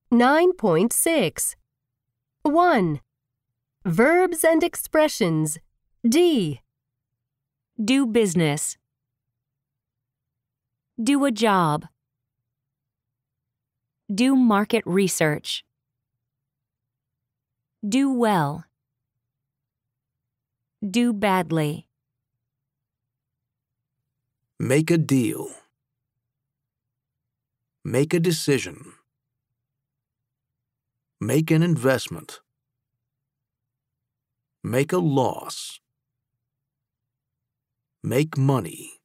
9.6. 1. Verbs and expressions. D. Do business. Do a job. Do market research. Do well. Do badly. Make a deal. Make a decision. Make an investment. Make a loss. Make money.